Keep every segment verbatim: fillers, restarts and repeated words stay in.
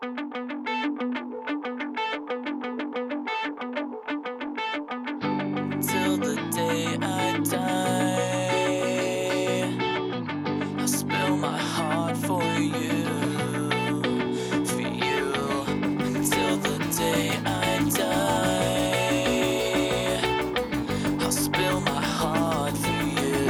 Till the day I die, I spill my heart for you, for you. Till the day I die, I'll spill my heart for you.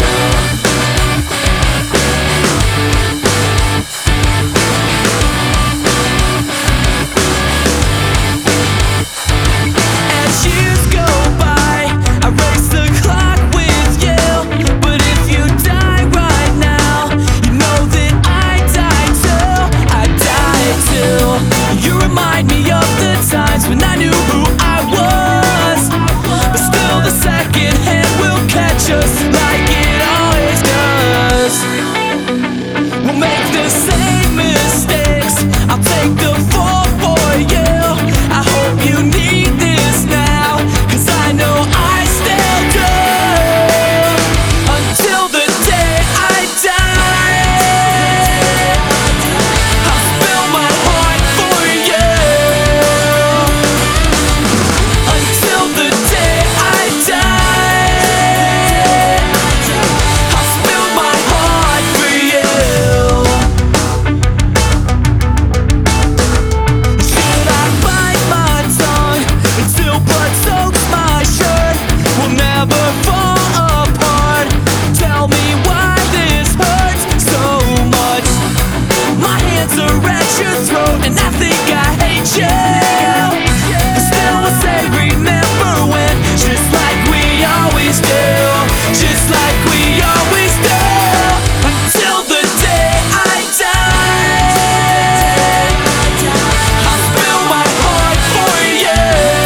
As years go by, I race the clock with you. But if you die right now, you know that I die too. I die too. You remind me of the times when I knew who I was, but still the second hand will catch us like it always does. We'll make the same mistakes, I'll take the fall for you. I hope you need this now, 'cause I know I still do. Until the day I die, I'll spill my heart for you. Until the day I die, I'll spill my heart for you. Should I bite my tongue until blood soaks my shirt? We'll never fall apart. Tell me why this hurts so much. My hands are at your throat and I think I hate you. But still I say remember when, just like we always do, just like we always do. Until the day I die, I'll spill my heart for you.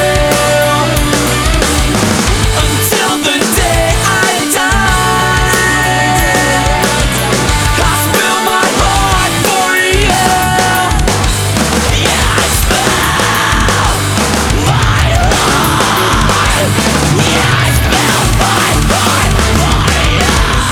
Until the day I die, I'll spill my heart for you. Yeah, I spill my heart. Yeah, I spill my heart for you.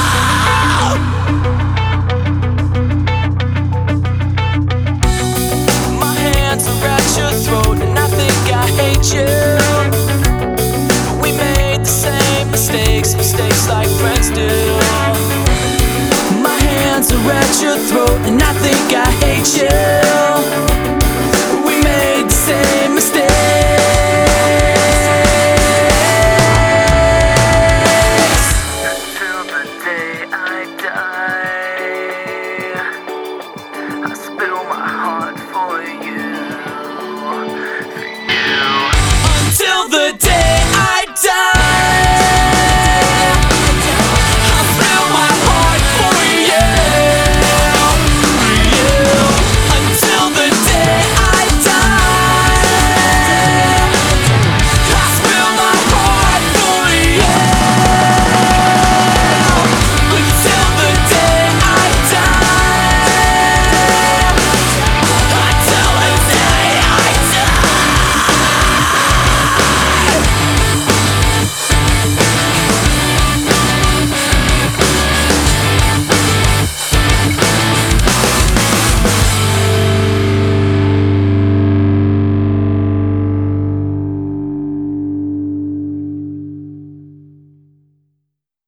My hands are at your throat and I think I hate you. We made the same mistakes, mistakes like friends do. My hands are at your throat and I think I hate you.